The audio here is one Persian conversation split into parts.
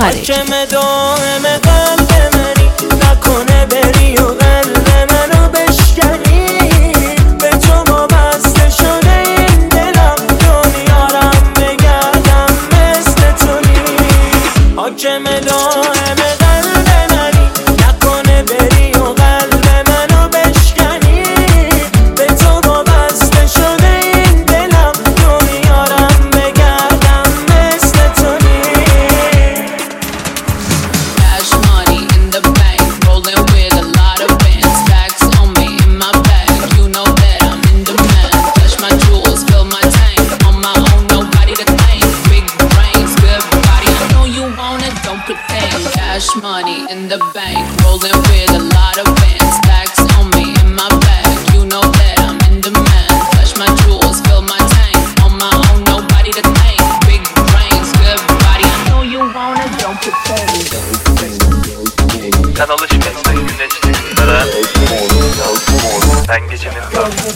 خارجی. نکنه بری و قلب منو بشکنی، به تو وابسته شده این دلم، دنیارم بگردم مثل تو نیست. حاکم دائم قلب منی، نکنه بری و قلب منو بشکنی، به تو وابسته شده این دلم، دنیارم بگردم مثل تو نیست. Cash money in the bank, rolling with a lot of bands. Stacks on me in my bag, you know that I'm in demand. Touch my jewels, fill my tank, on my own, nobody to thank. Big brains, good body, I know you want it, don't pretend. Cash money in the bank, rolling with a lot of bands. Stacks on me in my bag, you know that I'm in demand. Touch my jewels, fill my tank, on my own, nobody to thank. Big brains, good body, I know you want it, don't pretend. Sen alışmışsın güneşli günlere, ben gecenin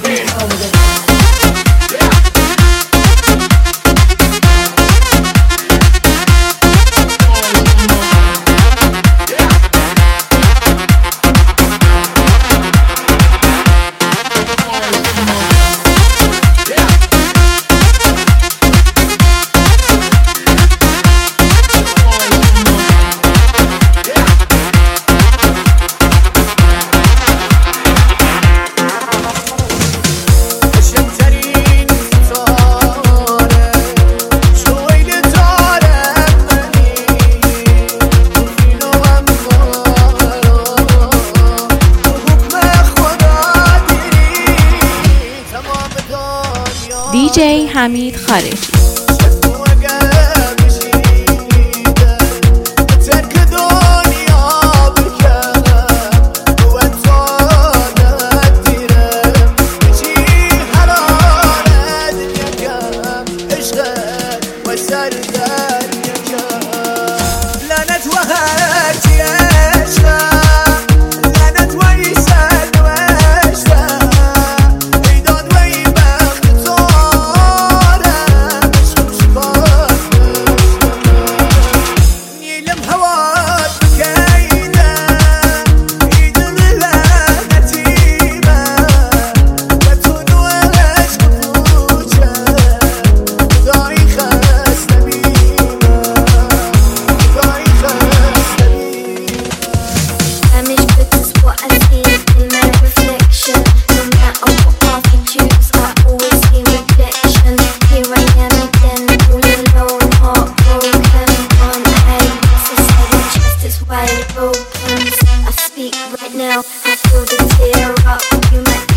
دیجی حمید خارجی. Wide open, I speak right now, I feel the tear up, you might